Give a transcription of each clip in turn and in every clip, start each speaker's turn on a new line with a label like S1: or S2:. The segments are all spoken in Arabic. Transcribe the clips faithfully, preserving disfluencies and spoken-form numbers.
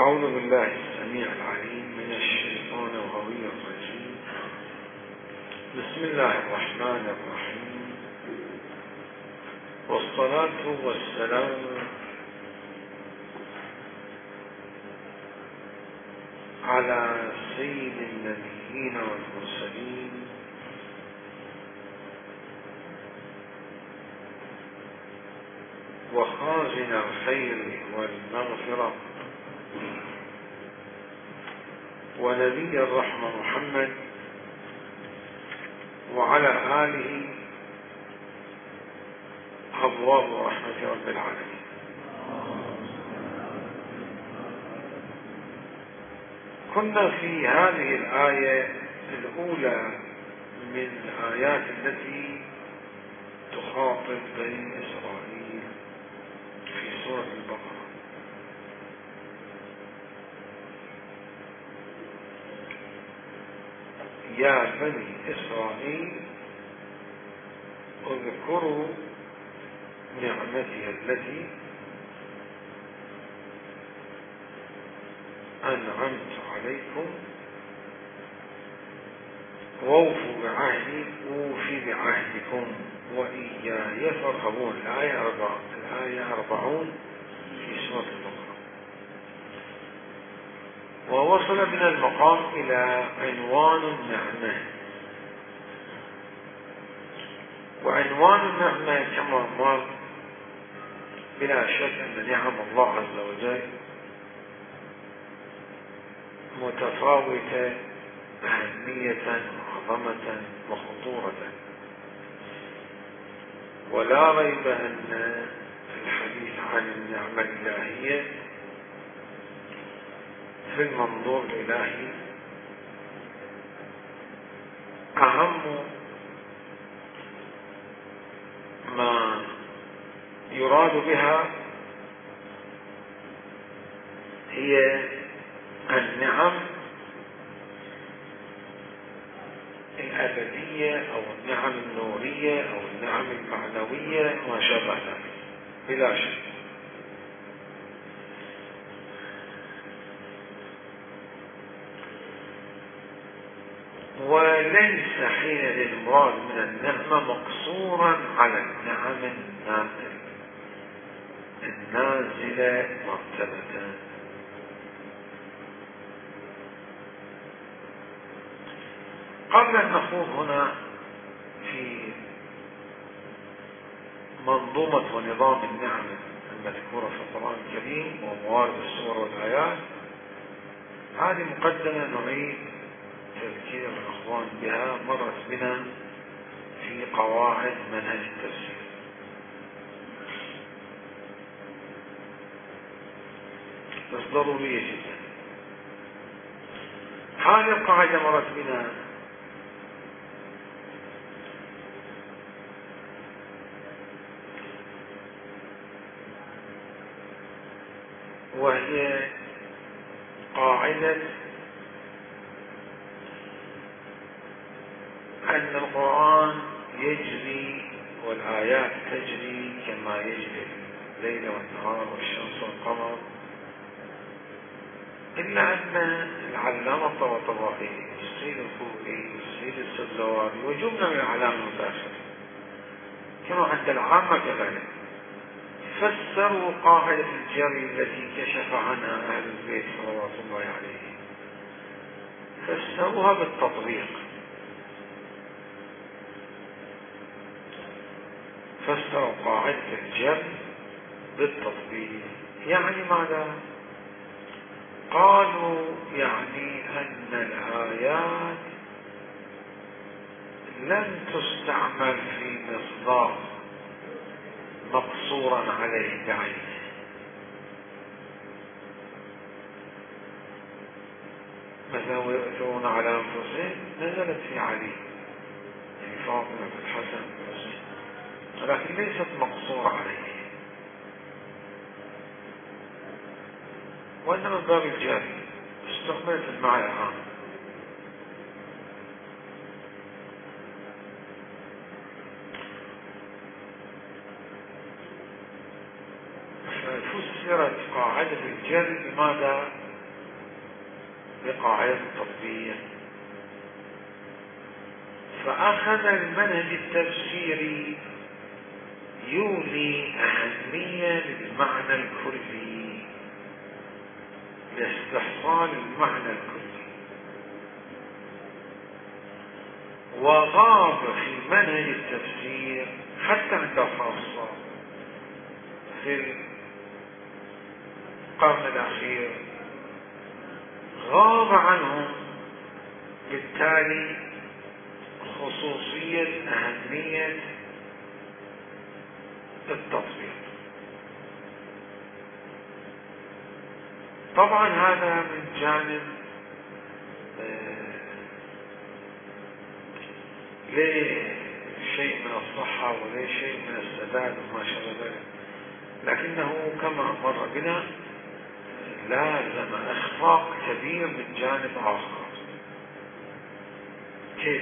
S1: أعوذ بالله السميع العليم من الشيطان الغوي الرجيم. بسم الله الرحمن الرحيم، والصلاة والسلام على سيد النبيين والمرسلين وخازن الخير والمغفرة ونبي الرحمة محمد وعلى آله أبواب رحمة رب العالمين. كنا في هذه الآية الأولى من الآيات التي تخاطب بني إسرائيل في سورة البقرة. يا بني إسرائيل اذكروا نعمتي التي أنعمت عليكم وأوفوا بعهدي أوفي بعهدكم وإياي فارهبون. الآية أربعة الآية أربعون في سورة البقرة. ووصل بنا المقام إلى عنوان النعمة، وعنوان النعمة كما مر بلا شك أن نعم الله عز وجل متفاوتة أهمية وعظمة وخطورة، ولا ريب أن الحديث عن النعمة الإلهية في المنظور الإلهي أهم ما يراد بها هي النعم الأبدية أو النعم النورية أو النعم المعنوية ما شابه ذلك بلا شك. وليس حينئذ المراد من النعمة مقصورا على النعم النازلة مرتبة. قبل أن نخوض هنا في منظومة ونظام النعم المذكورة في القرآن الكريم وموارد السور والآيات، هذه مقدمة نعيد تذكير الأخوان بها مرت بنا في قواعد منهج التفسير. بس ضرورية جدا. هذه القاعدة مرت بنا وهي قاعدة أن القرآن يجري والآيات تجري كما يجري الليل والنهار والشمس والقمر، إلا أن العلامة الطباطبائي والسيد الخوئي والسيد السدلواري وجملة من الأعلام المتأخرين كما عند العامة كذلك فسروا قاعدة الجري التي كشف عنها أهل البيت صلوات الله عليه، فسروها بالتطبيق. فسروا قاعدة الجري بالتطبيق. يعني ماذا؟ قالوا يعني أن الآيات لن تستعمل في مصداق مقصورا عليه بعينه. مثلا ويؤثرون على أنفسهم نزلت في علي في فاطمة الحسن والحسين، ولكن ليست مقصورة عليه، وإنما من باب الجاري استعملت المعنى العام. فسرت قاعدة الجر بماذا؟ بقاعدة التطبيق، فأخذ المنهج التفسيري يولي أهمية للمعنى الكلي، لاستحصال المعنى الكلي، وغاب في منهج التفسير حتى عند الخاصة في القرن الأخير، غاب عنهم بالتالي خصوصية أهمية التطبيق. طبعا هذا من جانب ليه شيء من الصحة وليه شيء من السداد وما شابه ذلك، لكنه كما مر بنا لازم إخفاق كبير من جانب آخر. كيف؟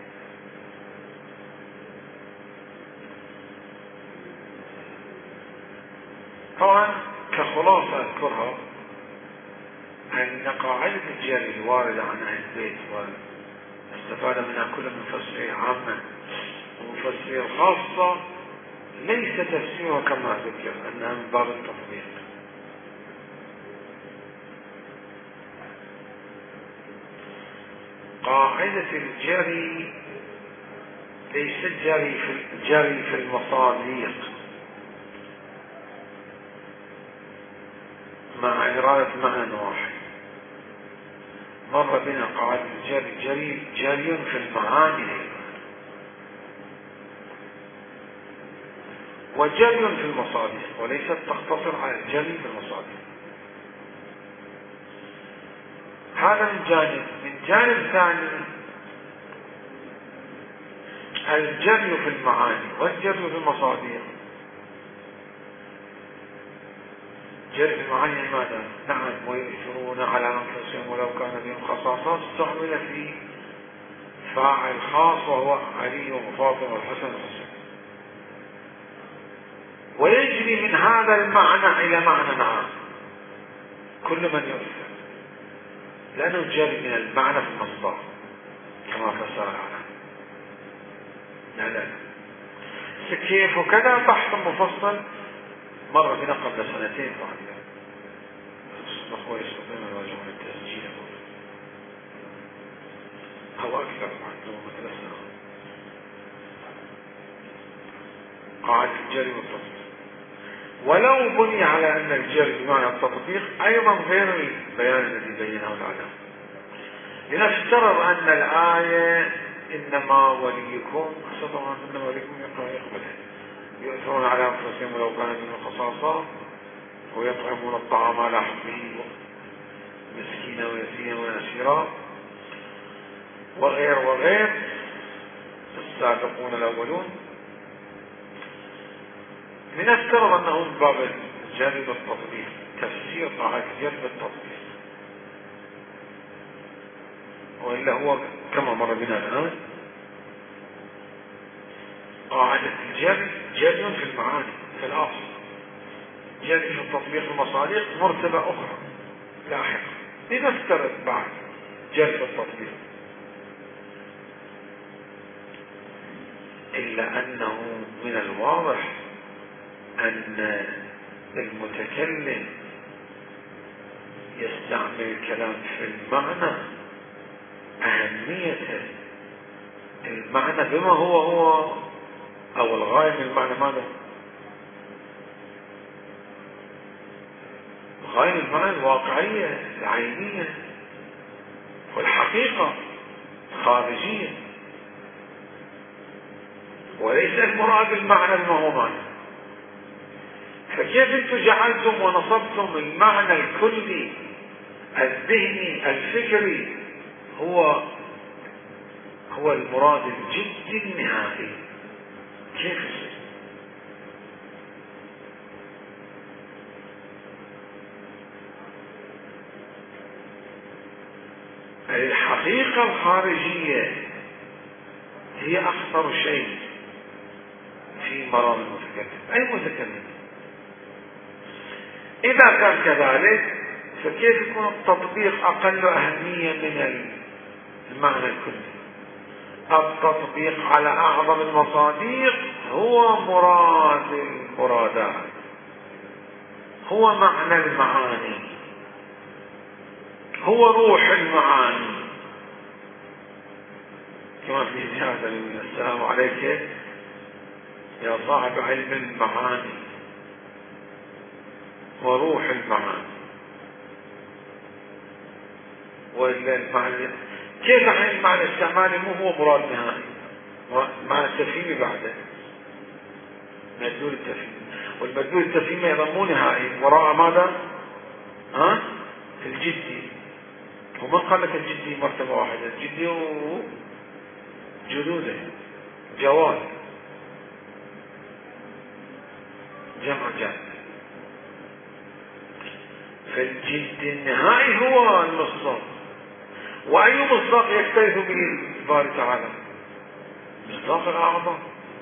S1: طبعا كخلاصة أذكرها أن قاعدة الجري الواردة عن أهل البيت واستفاد منها كل من تفسير عامة ومفسير خاصة ليس تفسيرها كما ذكر أنها من باب التطبيق. قاعدة الجري ليس الجري في الجري في المصادق مع إرادة معنى واحد. مر بنا قاعدة الجري جري جري في المعاني وجري في المصادق، وليست تقتصر على الجري في المصادق. هذا من جانب. من جانب ثاني الجري في المعاني والجري في المصادق. جري في المعاني ماذا؟ نعم، ويؤثرون على أنفسهم ولو كان بهم خصاصة، استعمل في فاعل خاص وهو علي وفاطمة والحسن والحسين، ويجري من هذا المعنى إلى معنى عام كل من يؤثر، لأنه جري من المعنى في المصدر كما فسر العالم. لا لا كيف؟ وكذا بحث مفصل مر بنا قبل سنتين بعد الأخوة يستطيعون يواجهون التسجيل أو أكثر بعد مثل سنة. قاعدة الجري والتطبيق، ولو بني على أن الجري بمعنى التطبيق أيضا غير البيان الذي بينه العلم. لنفترض أن الآية إنما وليكم أستطيع أن وليكم يقبله يؤثرون على أنفسهم ولو كان من خصاصة ويطعمون الطعام على حبه مسكينا ويتيما وأسيرا وغير وغير السابقون الأولون. لنفترض أنه من باب الجري بالتطبيق، تفسير قاعدة الجري بالتطبيق، وإلا هو كما مر بنا الآن قاعدة الجري جري في المعاني في الأصل، جري في التطبيق المصادق مرتبة أخرى لاحقة. لنفترض بعد جري في التطبيق، إلا أنه من الواضح أن المتكلم يستعمل الكلام في المعنى أهمية المعنى بما هو هو أو الغاية من المعنى ماذا؟ غاية المعنى الواقعية العينية والحقيقة الخارجية، وليس المراد المعنى بما هو معنى. فكيف انتم جعلتم ونصبتم المعنى الكلي الذهني الفكري هو هو المراد الجدي النهائي؟ كيف يصير؟ الحقيقة الخارجية هي أخطر شيء في مرام المتكلم. أي متكلم إذا كان كذلك فكيف يكون التطبيق أقل أهمية من المعنى الكلي؟ التطبيق على أعظم المصادق هو مراد المرادات، هو معنى المعاني، هو روح المعاني. كما في زيادة السلام عليك يا صاحب علم المعاني وروح المعاني. والمعنى كيف عن المعنى الاستعمالي مو هو مراد نهائي، معنى التفهيمي بعده مدلول التفهيم، والمدلول التفهيمي ايضا مو نهائي، وراء ماذا؟ ها؟ الجدي. ومن قال لك الجدي مرتبة واحدة؟ الجدي جدوده جواد جمع جاد. فالجد النهائي هو المصداق. وأي مصداق يكترث به الباري تعالى؟ مصداق الأعظم.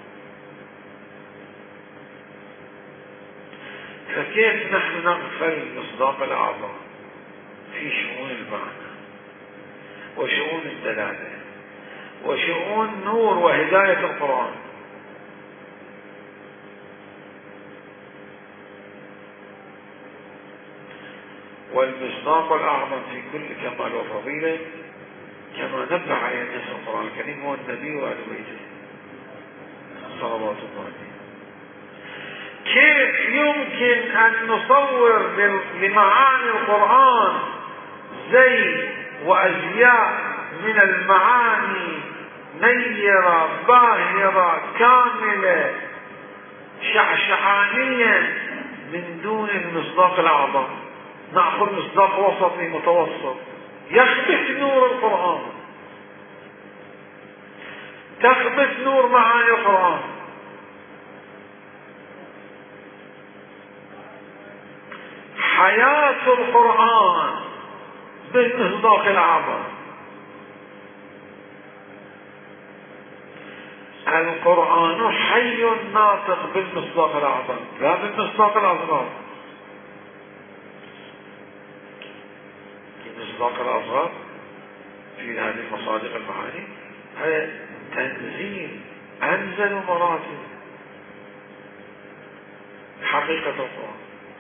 S1: فكيف نحن نغفل مصداق الأعظم في شؤون المعنى وشؤون الدلالة وشؤون نور وهداية القرآن؟ والمصداق الأعظم في كل كمال وفضيلة كما نبه عليه الناس القرآن الكريم هو النبي وآل بيته صلوات الله عليه. كيف يمكن أن نصور لمعاني القرآن زي وأزياء من المعاني نيرة باهرة كاملة شعشعانية من دون المصداق الأعظم؟ نأخذ مصداق وسطي متوسط يخبث نور القرآن، تخبث نور معاني القرآن. حياة القرآن بالمصداق الأعظم. القرآن حي ناطق بالمصداق الأعظم لا بالمصداق الأصغر. المصداق الأصغر في هذه المصادق المعاني هذا تنزيل أنزل مراتب حقيقة القرآن.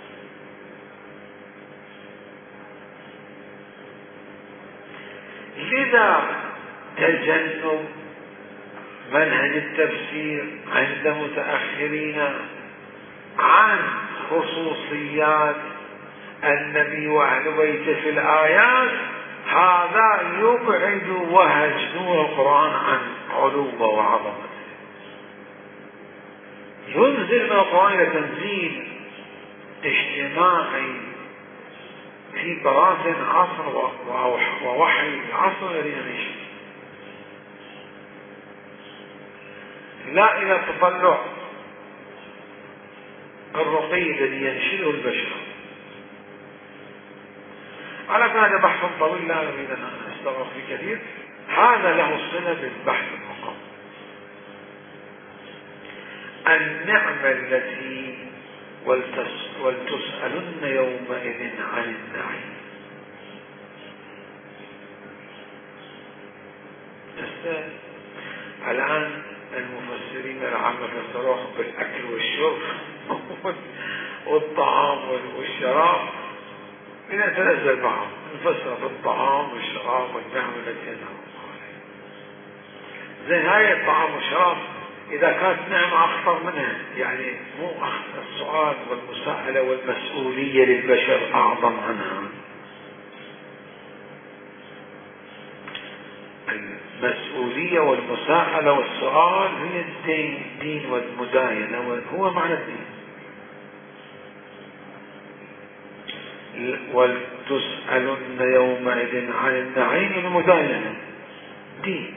S1: لذا تجنب منهج التفسير عند متأخرين عن خصوصيات النبي وأهل بيته في الآيات هذا يبعد وهج نور القرآن عن علومه وعظمته. ينزل من القرآن إلى تنزيل اجتماعي في براثن عصر ووحي العصر الذي نعيش، لا إلى تطلع الرقي الذي ينشده البشر. على كل هذا بحث طويل لا أريد أن أستغرق فيه كثير. هذا له صلة بالبحث المقام. النعمة التي ولتسألن يومئذ عن النعيم. تستاهل. الآن المفسرين العامة فسروه بالأكل والشرب والطعام والشراب لنتنزل معهم نفسر بالطعام والشراب والنعمة التي ينعم عليها. زين هاي الطعام والشراب إذا كانت نعمة أخطر منها، يعني مو أخطر السؤال والمساءلة والمسؤولية للبشر أعظم عنها. المسؤولية والمساءلة والسؤال هي الدين, الدين والمداينة هو معنى الدين. ولتسألن يومئذ عن النعيم المداينة دين.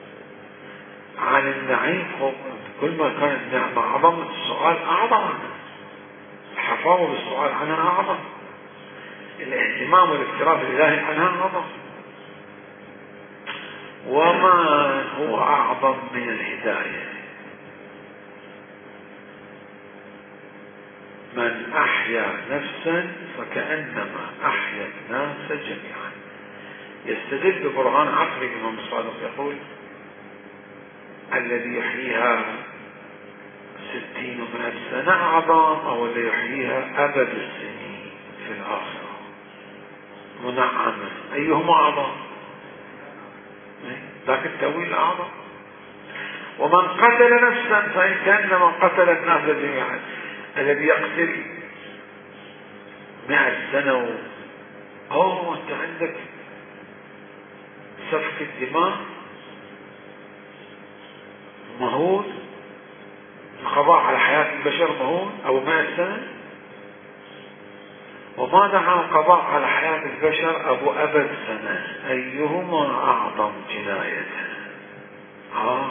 S1: عن النعيم كل ما كانت النعمة أعظم السؤال أعظم عنها، الحفاظ بالسؤال عنها أعظم، الاهتمام والاكتراث الإلهي عنها أعظم. وما هو أعظم من الهداية؟ من أحيا نفسا فكأنما أحيا الناس جميعا. يستدل ببرهان عقلي الإمام الصادق يقول الذي يحييها ستين ومائة سنة أعظم أو الذي يحييها أبد السنين في الآخرة منعما، أيهما أعظم؟ ذاك التأويل أعظم. ومن قتل نفسا فإن كان من قتل الناس جميعا. الذي يقتل مئة سنة و... أوه أنت عندك سفك الدماء مهول، القضاء على حياة البشر مهول أو مئة سنة، وماذا عن القضاء على حياة البشر أبو أبد سنة؟ أيهما أعظم جناية؟ آه.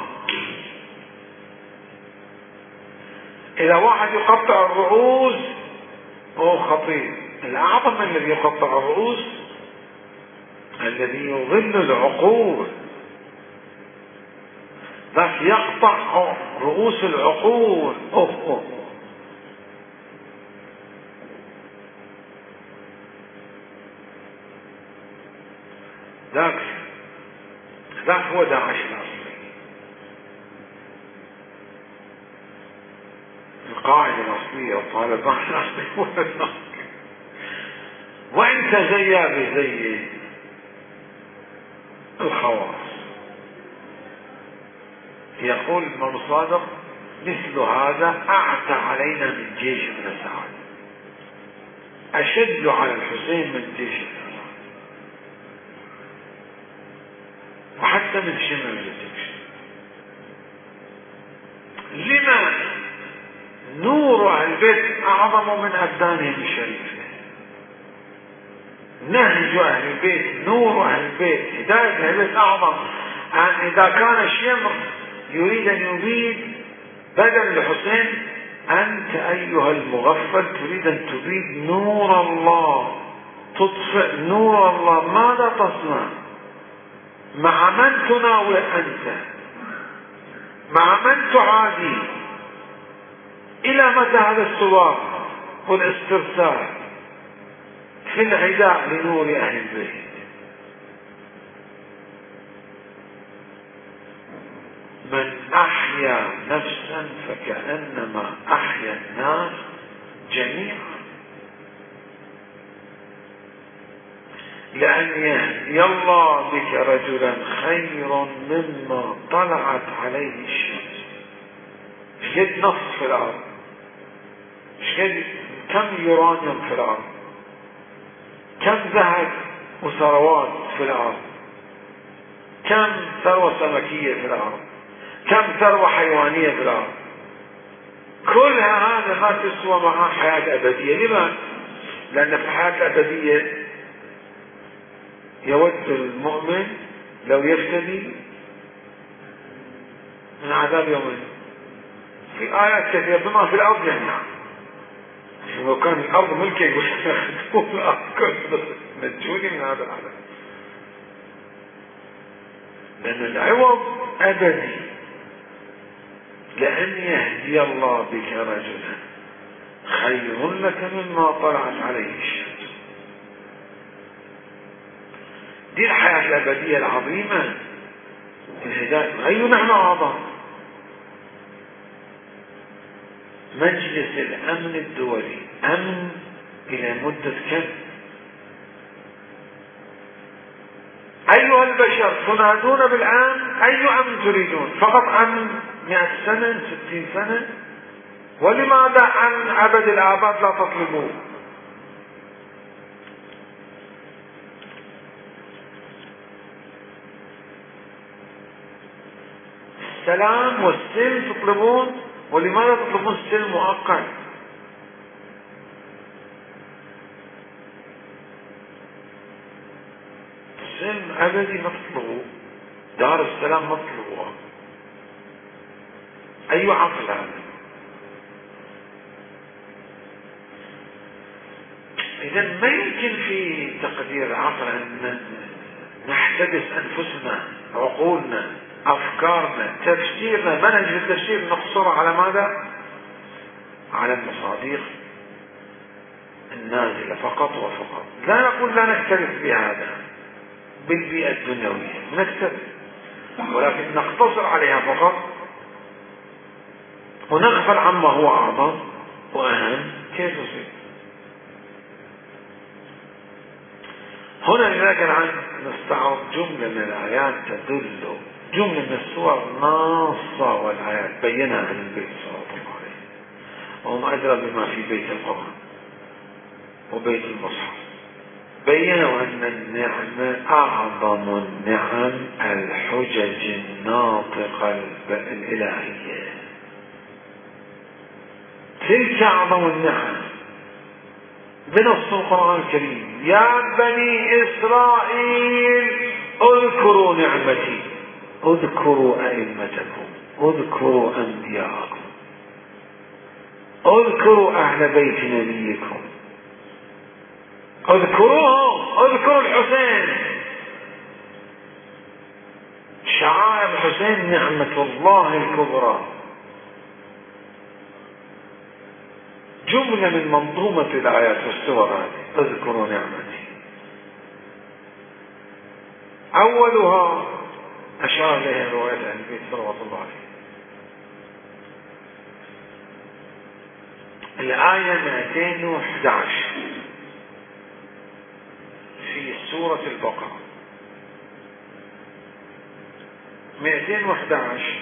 S1: إذا واحد يقطع الرؤوس هو خطير، الأعظم من الذي يقطع الرؤوس الذي يضل العقول، ذاك يقطع رؤوس العقول. أوه أوه. ذاك ذاك هو داعش الأصلي. القاعدة الأصلية وطالبان الأصلي هو ذاك. وإنت زيا بزي الخواص. يقول الإمام الصادق مثل هذا أعتى علينا من جيش ابن سعد، أشد على الحسين من جيش ابن سعد، وحتى من شمال الجيش. لما؟ نور أهل البيت أعظم من أبدانهم الشريفة. نهج أهل البيت، نور أهل البيت، هداية أهل البيت أعظم. يعني إذا كان الشمر يريد أن يبيد بدل الحسين، أنت أيها المغفل تريد أن تبيد نور الله، تطفئ نور الله، ماذا تصنع؟ مع من تناول أنت؟ مع من تعادي؟ إلى متى هذا السواق والاسترسال في العداء لنور أهل البيت؟ من أحيا نفسا فكأنما أحيا الناس جميعا. لأن يهدي الله بك رجلا خير مما طلعت عليه الشمس. شد نصف في الأرض، شد كم يورانيوم في الأرض، كم ذهب وثروات في الأرض، كم ثروة سمكية في الأرض، كم ثروة حيوانية في الأرض، كلها هذا ما تسوى معها حياة أبدية. لماذا؟ لأن في الحياة الأبدية يود المؤمن لو يفتدي من عذاب يومين. في آيات كثيرة بما في الأرض جميعا. لو كان الأرض ملكي يقول ياخذون الأرض كلها نجوني من هذا العذاب. لأن العوض أبدي. لأن يهدي الله بك رجلا خير لك مما طلعت عليه الشمس. دي الحياة الأبدية العظيمة، الهداية. أي نحن أعظم؟ مجلس الأمن الدولي، أمن إلى مدة كم؟ أيها البشر تنادون بالآن، أي أمن تريدون؟ فقط أمن مئة سنة، ستين سنة؟ ولماذا عن أبد الآباد لا تطلبون؟ السلام والسلم تطلبون، ولماذا تطلبون السلم مؤقت؟ السلم أبدي ما تطلبوه، دار السلام ما تطلبوها. أي عقل هذا؟ إذا ما يمكن في تقدير العقل أن نحتبس أنفسنا، عقولنا، أفكارنا، تفسيرنا، منهج التفسير نقصر على ماذا؟ على المصادق النازلة فقط وفقط. لا نقول لا نكترث بهذا بالبيئة الدنيوية، نكترث، ولكن نقتصر عليها فقط ونغفل عما هو أعظم وأهم. كيف يصير؟ هنا لذلك الآن نستعرض جملة من الآيات تدل، جملة من السور ناصة والآيات بينها عن البيت صلى الله عليه وسلم، وهم أدرى بما في بيت القرآن وبيت المصحف. بينوا أن النعمة أعظم النعم الحجج الناطقة الإلهية، تلك أعظم النعم بنص القرآن الكريم: يا بني إسرائيل اذكروا نعمتي، اذكروا أئمتكم، اذكروا أنبياءكم، اذكروا أهل بيت نبيكم، اذكروهم، اذكروا الحسين. شعائر الحسين نعمة الله الكبرى. جملة من منظومة الآيات والسور هذه: اذكروا نعمتي. أولها أشار إليها رواية أهل البيت صلوات الله عليه، الآية مئتين وأحد عشر في سورة البقرة. مئتين وأحد عشر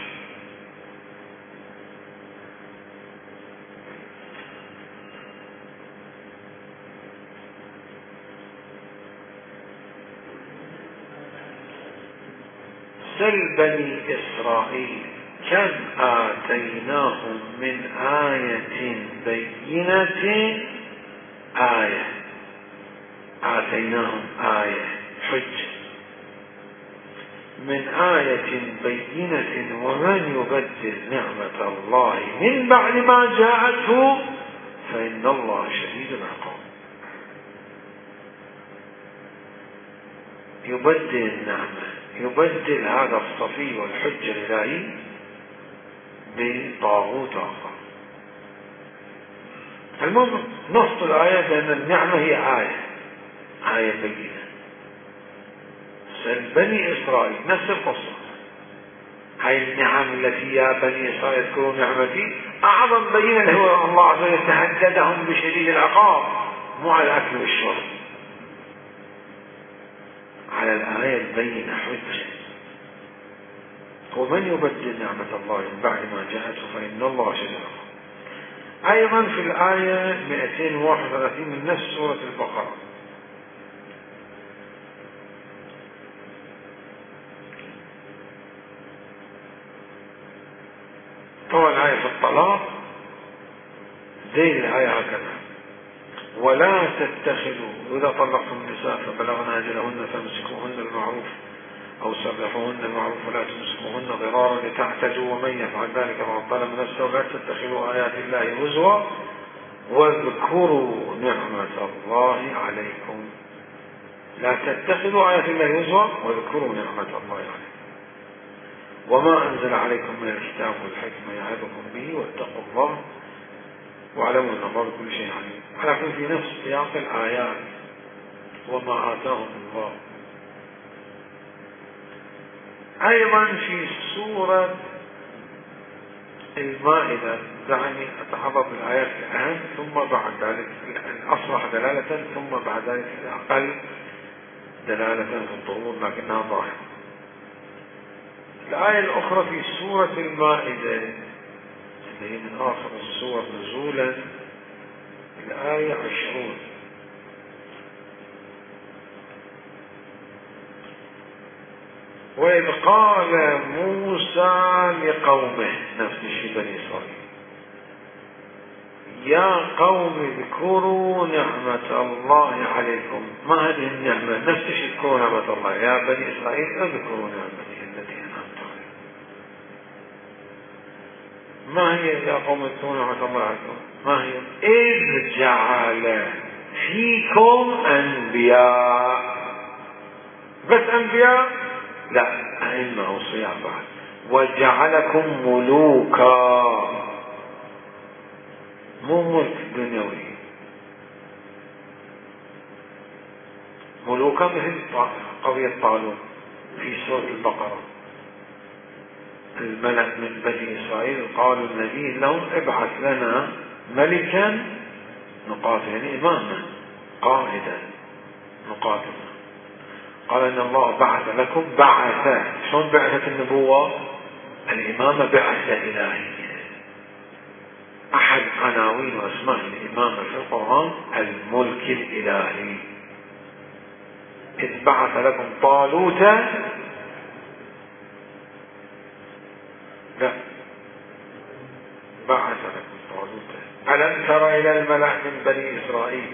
S1: سل بني إسرائيل كم آتيناهم من آية بينة. آية آتيناهم آية حجة من آية بينة ومن يبدل نعمة الله من بعد ما جاءته فإن الله شديد العقاب. يبدل النعمة، يبدل هذا الصفي والحجة الإلهي بطاغوت آخر. المهم نص الآية بأن النعمة هي آية آية بينة. سل بني إسرائيل نفس القصة، هاي النعم التي يا بني إسرائيل اذكروا نعمتي أعظم بينة هو الله عز وجل تهددهم بشديد العقاب، مو على الأكل والشرب، على الآية البينة حجة. ومن يبدل نعمة الله من بعد ما جاءته فإن الله شديد العقاب. أيضا في الآية مئتين وواحد وثلاثين من نفس سورة البقرة: طبعا الآية في الطلاق زي الآية هكذا: ولا تتخذوا إذا طلقتم النساء فبلغن أجلهن فامسكوهن بالمعروف أو سرحوهن بالمعروف ولا تمسكوهن ضرارا لتعتدوا ومن يفعل ذلك فقد ظلم نفسه. ولا تتخذوا آيات الله هزوا واذكروا نعمة الله عليكم. لا تتخذوا آيات الله هزوا واذكروا نعمة الله عليكم وما أنزل عليكم من الكتاب والحكمة يعظكم به واتقوا الله واعلموا أن الله بكل شيء عليم. ولكن في نفس سياق الآيات وما آتاهم الله. أيضا في سورة المائدة، دعني أتحرك بالآيات الأهم ثم بعد ذلك الأصلح دلالة ثم بعد ذلك الأقل دلالة في الظهور لكنها ظاهرة. الآية الأخرى في سورة المائدة اللي هي من آخر السور نزولا، الآية عشرون: وإذ قال موسى لقومه، نفس الشيء بني إسرائيل: يا قوم اذكروا نعمة الله عليكم. ما هذه النعمة؟ نفس الشيء اذكروا نعمة الله. يا بني إسرائيل اذكروا نعمتي التي أنعمت عليكم. ما هي يا قوم اذكروا نعمة الله عليكم؟ ما هي؟ إذ جعل فيكم أنبياء. بس أنبياء؟ لا، أئمة أوصياء بعد. وجعلكم ملوكا، مو ملك دنيوي، ملوكا مثل قضية طالوت في سورة البقرة. الملأ من بني إسرائيل قالوا النبي لهم ابعث لنا ملكا نقاتل، يعني إماما قائدا نقاتل. قال إن الله بعث لكم بعث. شلون بعثة النبوة؟ الإمامة بعثة إلهية. أحد عناوين وأسماء الإمامة في القرآن الملك الإلهي. إذ بعث لكم طالوت، لا بعث لكم طالوت. ألم تر إلى الملأ من بني إسرائيل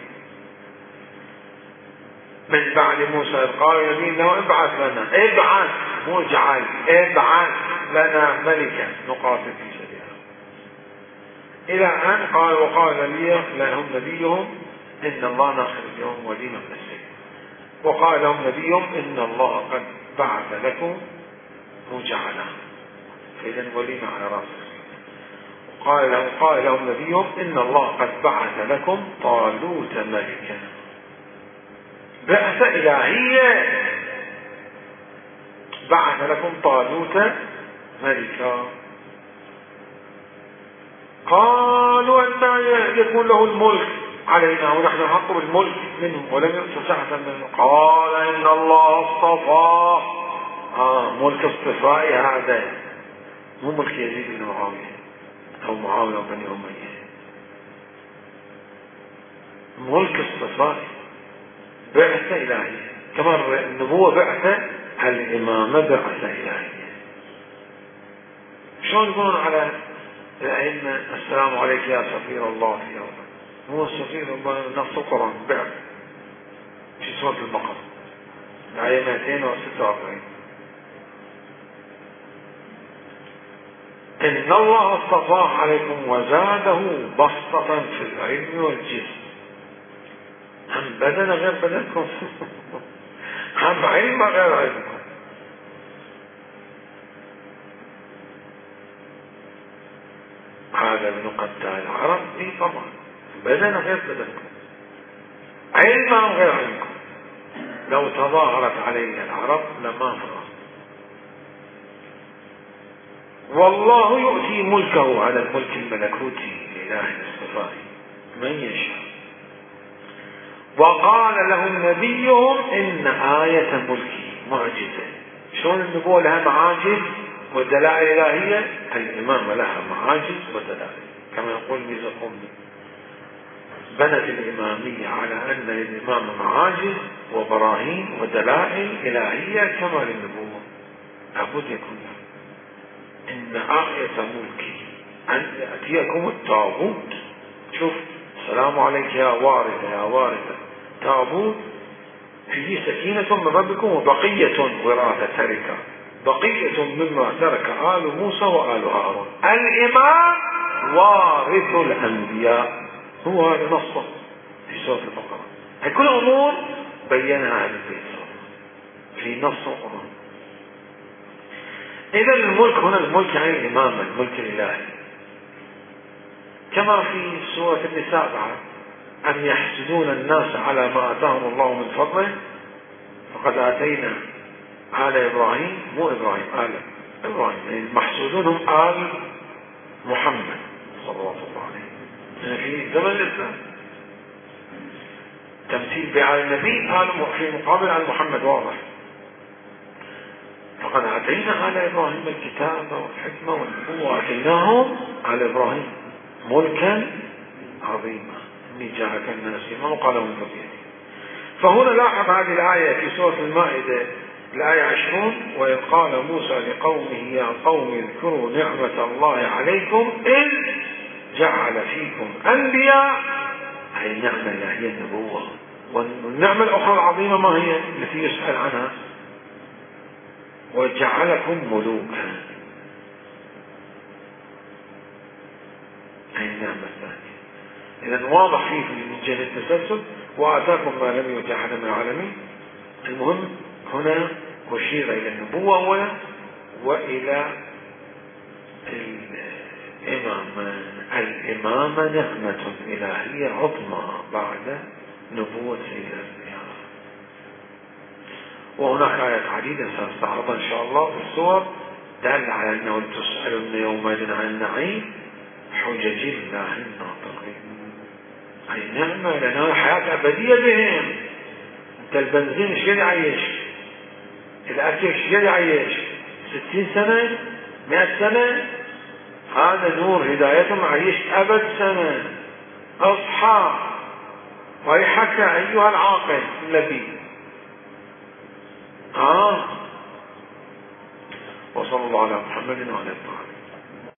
S1: من بعد موسى قال الذين له ابعث لنا، ابعث مو اجعل، ابعث لنا ملكا نقاتل في سبيل الله. إلى أن قال وقال لهم نبيهم إن الله ناصر لهم وليما من السيف. وقال لهم نبيهم إن الله قد بعث لكم مجعلا، فإذا وليما على رأسه. قال لهم قال لهم نبيهم إن الله قد بعث لكم طالوت ملكا. بعثة إلهية، بعث لكم طالوت ملكا. قالوا أن يكون له الملك علينا ونحن نحط بالملك منه ولم يؤت سعة منه. قال إن الله اصطفاه. آه ملك اصطفائي هذا، مو ملك يزيد بن معاوية أو معاوية بن أمية، ملك اصطفائي بعثة إلهية. كما النبوة بعثة، الإمامة بعثة إلهية. شلون يقولون على الأئمة السلام عليك يا سفير الله في أرضه؟ هو السفير نفس القرآن بعث في سورة البقرة الآية مئتين وستة وأربعين. إن الله اصطفاه عليكم وزاده بسطة في العلم والجسم. هم بدن غير بدنكم، هم علم غير علمكم. هذا ابن قتال العرب دي طبعا بدن غير بدنكم، علما غير علمكم. لو تظاهرت علينا العرب لما فرق. والله يؤتي ملكه على الملك الملكوتي لله الاصطفائي من يشاء. وقال لهم نبيهم إن آية ملكي معجزة. شلون النبوة لها معاجز ودلائل إلهية؟ الإمامة لها معاجز ودلائل. كما يقول ميزة قومي بنت الإمامية على أن للإمامة معاجز وبراهين ودلائل إلهية كما للنبوة. لابد يكون إن آية ملكي أن يأتيكم التابوت. شوف السلام عليك يا وارثة يا وارثة، تابوت فيه سكينة من ربكم وبقية وراثة تركة، بقية مما ترك آل موسى وآل هارون. الإمام وارث الأنبياء، هو هذا نصه في سورة البقرة. هي كل أمور بينها أهل البيت في نص القرآن. إذا الملك هنا الملك يعني الإمامة، الملك الإلهي. كما في سورة النساء بعد أم يحسدون الناس على ما آتاهم الله من فضله فقد آتينا آل إبراهيم، مو إبراهيم آل إبراهيم، يعني المحسودون هم آل محمد صلى الله عليه وسلم. في زمن الإسلام تمثيل بآل النبي آل في مقابل آل محمد واضح. فقد آتينا آل إبراهيم الكتاب والحكمة والنبوة وآتيناهم آل إبراهيم ملكا عظيما إني جاءك الناس إماما وقال لهم نبيا. فهنا لاحظ هذه الآية في سورة المائدة الآية عشرون وإذ قال موسى لقومه يا قوم اذكروا نعمة الله عليكم إذ جعل فيكم أنبياء. هذه النعمة اللي هي النبوة. والنعمة الأخرى العظيمة ما هي التي يسأل عنها؟ وجعلكم ملوكا. هذه النعمة الثانية. إذن واضح فيه من جهة التسلسل وآتاكم ما لم يؤت أحد من العالمين. المهم هنا أشير إلى النبوة أولا وإلى الإمامة. الإمامة نعمة إلهية عظمى بعد نبوة سيد الأنبياء. وهناك آيات عديدة سنستعرضها إن شاء الله في السور دالة على أنه تسألن يومئذ عن النعيم حجج الله الناطقين. أي نعمة لنا حياة أبدية بهم. أنت البنزين ايش قد يعيش؟ الأكل ايش قد يعيش؟ ستين سنة؟ مئة سنة؟ هذا نور هدايتهم عيش أبد سنة. أصحى ويحك أيها العاقل اللبيب. آه وصلى الله على محمد وعلى آله.